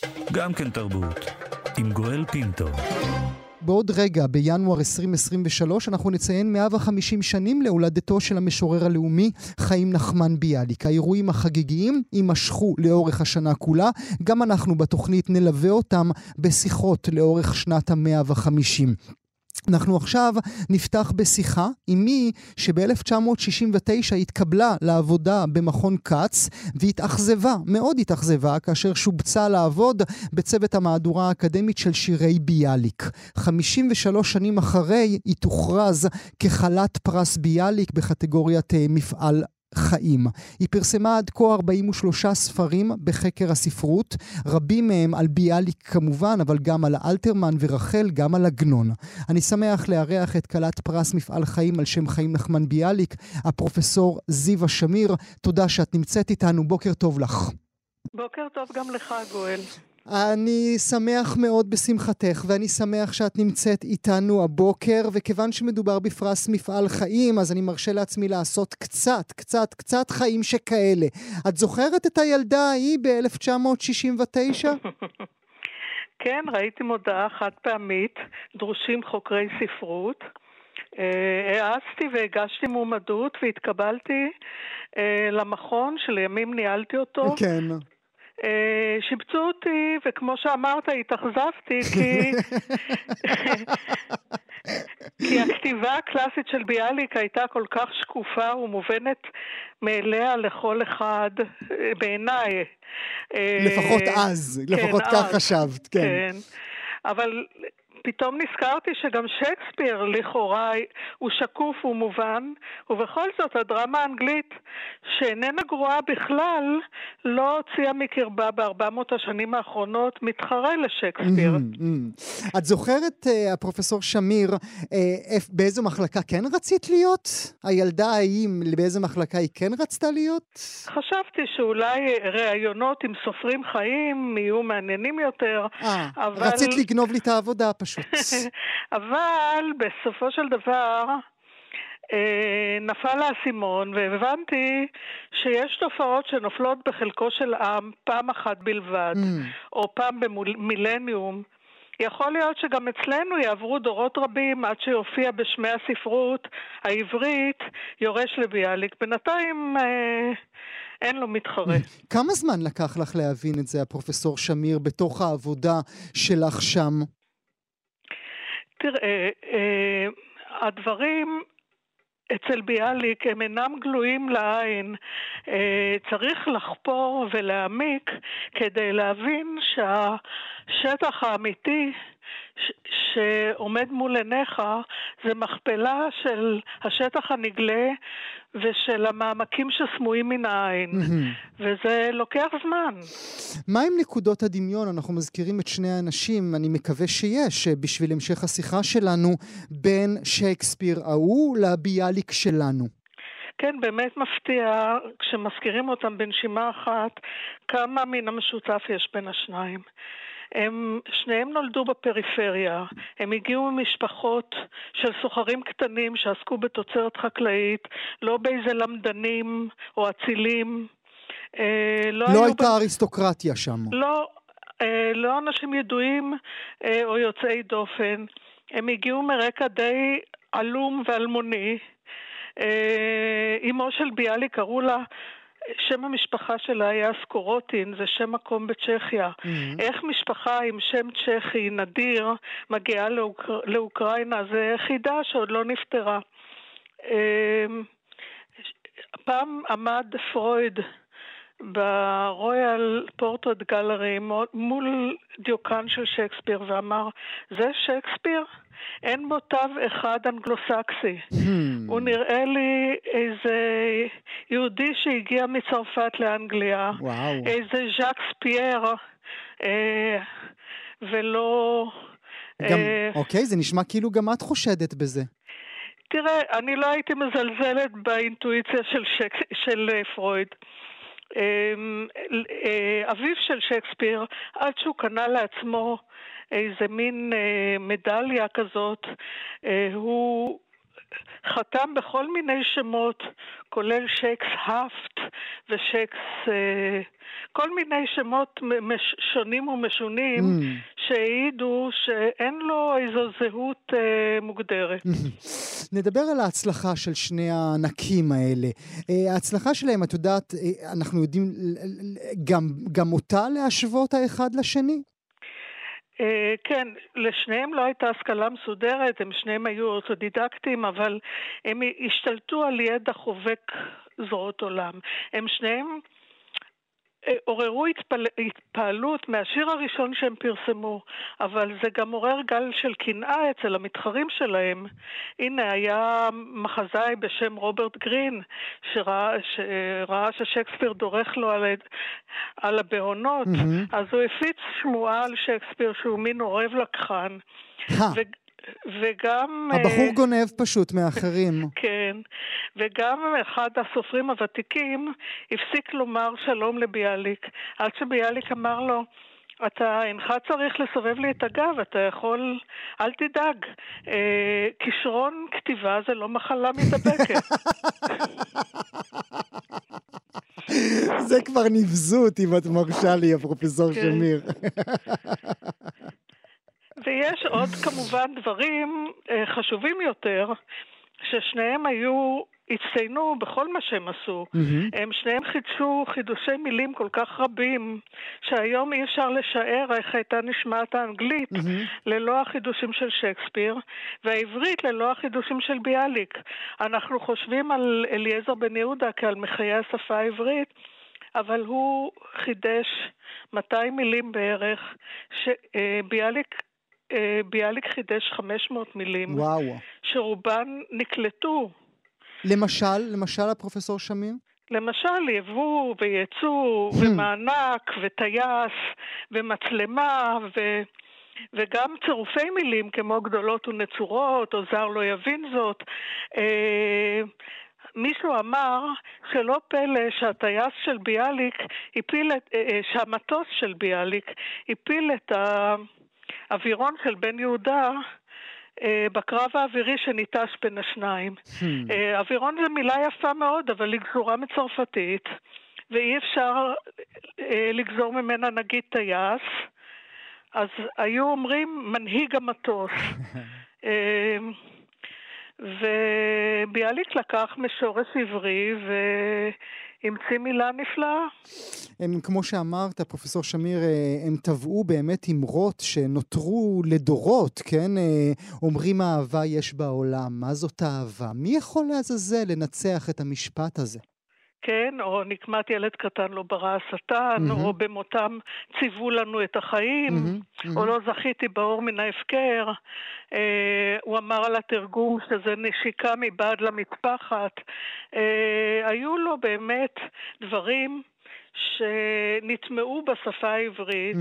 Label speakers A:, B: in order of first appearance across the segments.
A: גם כן תרבות, עם גואל פינטו.
B: בעוד רגע, בינואר 2023, אנחנו נציין 150 שנים להולדתו של המשורר הלאומי חיים נחמן ביאליק. האירועים החגיגיים יימשכו לאורך השנה כולה. גם אנחנו בתוכנית נלווה אותם בשיחות לאורך שנת ה-150. אנחנו עכשיו נפתח בשיחה עם מי שב-1969 התקבלה לעבודה במכון קץ והתאכזבה, מאוד התאכזבה, כאשר שובצה לעבוד בצוות המהדורה האקדמית של שירי ביאליק. 53 שנים אחרי היא תוכרז כחלת פרס ביאליק בקטגוריית מפעל חיים. היא פרסמה עד כה 43 ספרים בחקר הספרות, רבים מהם על ביאליק כמובן, אבל גם על אלתרמן ורחל, גם על עגנון. אני שמח לארח את כלת פרס מפעל חיים על שם חיים נחמן ביאליק, הפרופסור זיווה שמיר. תודה שאת נמצאת איתנו, בוקר טוב לך.
C: בוקר טוב גם לך, גואל.
B: אני שמח מאוד בשמחתך, ואני שמח שאת נמצאת איתנו הבוקר, וכיוון שמדובר בפרס מפעל חיים, אז אני מרשה לעצמי לעשות קצת חיים שכאלה. את זוכרת את הילדה ההיא ב-1969?
C: כן, ראיתי מודעה חד פעמית, דרושים חוקרי ספרות. העזתי והגשתי מועמדות והתקבלתי למכון שלימים ניהלתי אותו.
B: כן.
C: שיבצו אותי, וכמו שאמרת, התאכזבתי, כי הכתיבה הקלאסית של ביאליק הייתה כל כך שקופה ומובנת מאליה לכל אחד, בעיניי.
B: לפחות אז, לפחות כך חשבת, כן.
C: כן, אבל פתאום נזכרתי שגם שייקספיר לכאורה הוא שקוף ומובן, ובכל זאת הדרמה האנגלית שאיננה גרועה בכלל לא הוציאה מקרבה ב400 השנים האחרונות מתחרה לשייקספיר.
B: את זוכרת, הפרופסור שמיר, באיזו מחלקה כן רצית להיות? הילדה ההיא, באיזו מחלקה היא כן רצתה להיות?
C: חשבתי שאולי ראיונות עם סופרים חיים יהיו מעניינים יותר.
B: רצית לגנוב לי את העבודה פשוט.
C: אבל בסופו של דבר נפל האסימון והבנתי שיש תופעות שנופלות בחלקו של עם פעם אחת בלבד, או פעם במילניום. יכול להיות שגם אצלנו יעברו דורות רבים עד שיופיע בשמי הספרות העברית יורש לביאליק. בינתיים אין לו מתחרה.
B: כמה זמן לקח לך להבין את זה, הפרופסור שמיר, בתוך העבודה שלך שם?
C: תראה, הדברים אצל ביאליק הם אינם גלויים לעין. צריך לחפור ולהעמיק כדי להבין שהשטח האמיתי שעומד מול עיניך זה מכפלה של השטח הנגלה ושל המעמקים שסמויים מן העין. וזה לוקח זמן.
B: מה עם נקודות הדמיון? אנחנו מזכירים את שני האנשים, אני מקווה שיש, בשביל המשך השיחה שלנו, בין שייקספיר ההוא לביאליק שלנו.
C: כן, באמת מפתיע כשמזכירים אותם בנשימה אחת, כמה מן המשותף יש בין השניים. שניהם נולדו בפריפריה, הם הגיעו ממשפחות של סוחרים קטנים שעסקו בתוצרת חקלאית, לא באיזה למדנים או אצילים.
B: לא הייתה אריסטוקרטיה שם.
C: לא אנשים ידועים או יוצאי דופן. הם הגיעו מרקע די עלום ואלמוני. אמו של ביאליק קראו לה, שם המשפחה שלה היה סקורוטין, זה שם מקום בצ'כיה. איך משפחה עם שם צ'כי נדיר מגיעה לאוקראינה? זה חידה שעוד לא נפטרה. פעם עמד פרויד ברויאל פורטרט גלרי מול דיוקן של שייקספיר ואמר, זה שייקספיר? אין בו תו אחד אנגלוסקסי. הוא נראה לי איזה יהודי שהגיע מצרפת לאנגליה. איזה ז'אקס פייר. ולא...
B: אוקיי, זה נשמע כאילו גם את חושדת בזה.
C: תראה, אני לא הייתי מזלזלת באינטואיציה של פרויד. אביו של שייקספיר, עד שהוא קנה לעצמו איזה מין מדליה כזאת, הוא חתם בכל מיני שמות, כולל שייקס האפט ושייקס, כל מיני שמות שונים ומשונים שהעידו שאין לו איזו זהות מוגדרת.
B: נדבר על ההצלחה של שני הענקים האלה. ההצלחה שלהם, את יודעת, אנחנו יודעים גם אותה להשוות האחד לשני?
C: כן, לשניהם לא הייתה השכלה מסודרת, הם שניהם היו אורתודידקטים, אבל הם השתלטו על ידע חובק זרועות עולם. הם שניהם עוררו התפעלות מהשיר הראשון שהם פרסמו, אבל זה גם עורר גל של קנאה אצל המתחרים שלהם. הנה, היה מחזאי בשם רוברט גרין, שראה ששייקספיר דורך לו על הבעונות, אז הוא הפיץ שמועה על שייקספיר שהוא מין עורב לקחן. וגם
B: הבחור גונב פשוט מאחרים.
C: כן, וגם אחד הסופרים הוותיקים הפסיק לומר שלום לביאליק, עד שביאליק אמר לו, אתה אינך צריך לסובב לי את הגב, אתה יכול, אל תדאג, כישרון כתיבה זה לא מחלה מדבקת.
B: זה כבר נבזות, אם את מרשה לי, הפרופסור שמיר.
C: ויש עוד כמובן דברים חשובים יותר, ששניהם הצטיינו בכל מה שהם עשו. הם שניהם חידשו חידושי מילים כל כך רבים, שהיום אי אפשר לשער איך הייתה נשמעת האנגלית ללא החידושים של שייקספיר, והעברית ללא החידושים של ביאליק. אנחנו חושבים על אליעזר בן יהודה כעל מחיי השפה העברית, אבל הוא חידש 200 מילים בערך, ביאליק חידש 500 מילים,
B: וואו.
C: שרובן נקלטו.
B: למשל הפרופסור שמיר?
C: למשל יבוא ויצוא ומענק וטייס ומצלמה וגם צירופי מילים כמו גדולות ונצורות או זר לא יבין זאת. מישהו אמר שלא פלא שהטייס של ביאליק שהמטוס של ביאליק הפיל את האווירון של בן יהודה בקרב האווירי שניטש בין השניים. אווירון זה מילה יפה מאוד, אבל היא גזורה מצרפתית, ואי אפשר לגזור ממנה נגיד טייס, אז היו אומרים מנהיג המטוס. וביאליק לקח משורש עברי והמציא מילה נפלאה.
B: הם, כמו שאמרת, פרופסור שמיר, הם טבעו באמת אמרות שנותרו לדורות, כן? אומרים אהבה יש בעולם. מה זאת אהבה? מי יכול לעזאזל לנצח את המשפט הזה?
C: כן, או נקמת ילד קטן לא ברא השטן, או במותם ציוו לנו את החיים, או לא זכיתי באור מן ההפקר. הוא אמר על התרגום שזה נשיקה מבעד למטפחת. היו לו באמת דברים שנטמעו בשפה העברית,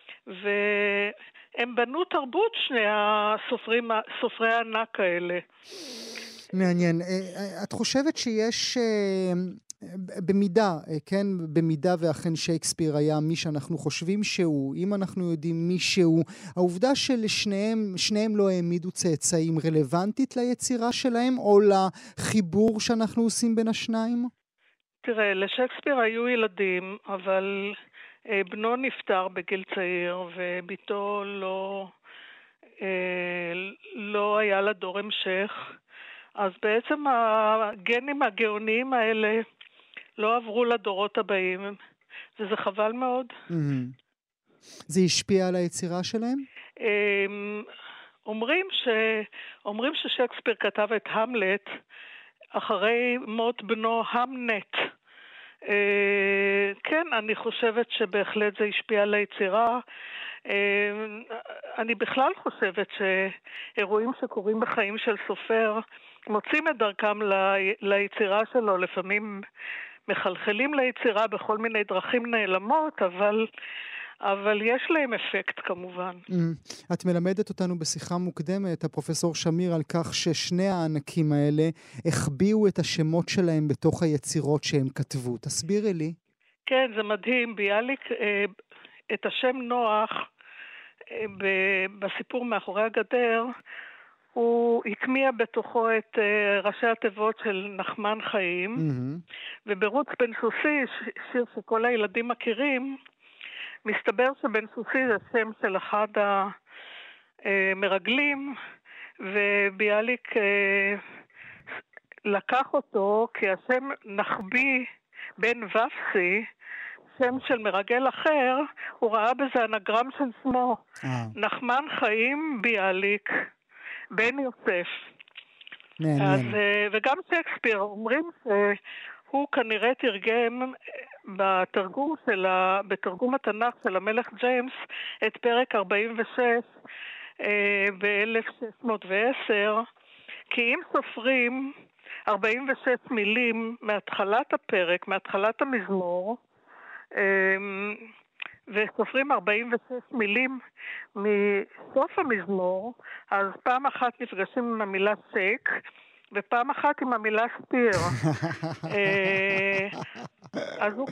C: והם בנו תרבות שני סופרי הענק האלה.
B: מעניין. את חושבת שיש במידה, כן, במידה ואכן שייקספיר היה מי שאנחנו חושבים שהוא, אם אנחנו יודעים מי שהוא, העובדה ששניהם לא העמידו צאצאים רלוונטית ליצירה שלהם או לחיבור שאנחנו עושים בין השניים? תראה,
C: לשייקספיר היו ילדים, אבל בנו נפטר בגיל צעיר וביתו לא היה לה דור המשך. אז בעצם הגנים הגאוניים האלה לא עברו לדורות הבאים, וזה חבל מאוד.
B: זה השפיע על היצירה שלהם?
C: אומרים ששייקספיר כתב את המלט אחרי מות בנו המנט. כן, אני חושבת שבהחלט זה השפיע על היצירה. אני בכלל חושבת שאירועים שקורים בחיים של סופר מוצאים את דרכם ליצירה שלו, לפעמים מחלחלים ליצירה בכל מיני דרכים נעלמות, אבל יש להם אפקט כמובן.
B: את מלמדת אותנו בשיחה מוקדמת, הפרופסור שמיר, על כך ששני הענקים האלה החביאו את השמות שלהם בתוך היצירות שהם כתבו. תסבירי לי.
C: כן, זה מדהים. ביאליק, את השם נוח, בסיפור מאחורי הגדר, הוא הקמיע בתוכו את ראשי התיבות של נחמן חיים, וברוץ בן סוסי, שיר שכל הילדים מכירים, מסתבר שבן סוסי זה שם של אחד המרגלים, וביאליק לקח אותו כי השם נחבי בן ופסי, שם של מרגל אחר, הוא ראה בזה אנגרם של שמו. נחמן חיים ביאליק בן יוסף. אז, וגם שייקספיר אומרים שהוא כנראה תרגם בתרגום התנ"ך של המלך ג'יימס את פרק 46 ב-1610, כי אם סופרים 46 מילים מהתחלת הפרק, מהתחלת המזמור, וסופרים 46 מילים מסוף המזמור, אז פעם אחת נפגשים עם המילה שייק, ופעם אחת עם המילה ספיר. אז הוא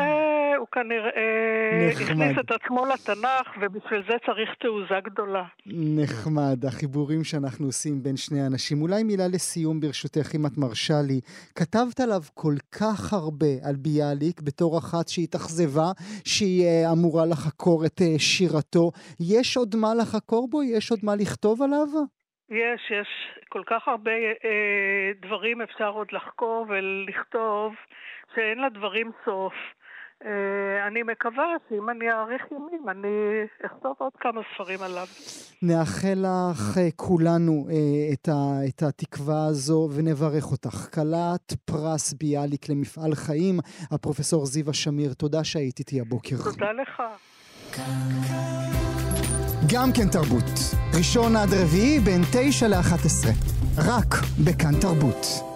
C: כנראה הכניס את עצמו לתנ"ך, ובשביל זה צריך תעוזה גדולה.
B: נחמד, החיבורים שאנחנו עושים בין שני אנשים. אולי מילה לסיום ברשותך, אם את מרשה לי. כתבת עליו כל כך הרבה על ביאליק, בתור אחת שהיא תחזבה, שהיא אמורה לחקור את שירתו. יש עוד מה לחקור בו? יש עוד מה לכתוב עליו?
C: יש כל כך הרבה דברים אפשר עוד לחקור ולכתוב, שאין לדברים סוף. אני מקווה שאם אני אעריך ימים, אני אכתוב עוד כמה ספרים עליו.
B: נאחל לך כולנו את התקווה הזו ונברך אותך. כלת פרס ביאליק למפעל חיים, הפרופסור זיווה שמיר, תודה שהיית איתי הבוקר.
C: תודה לך.
B: גם כן תרבות, ראשון עד רביעי בין 9 ל-11, רק בכאן תרבות.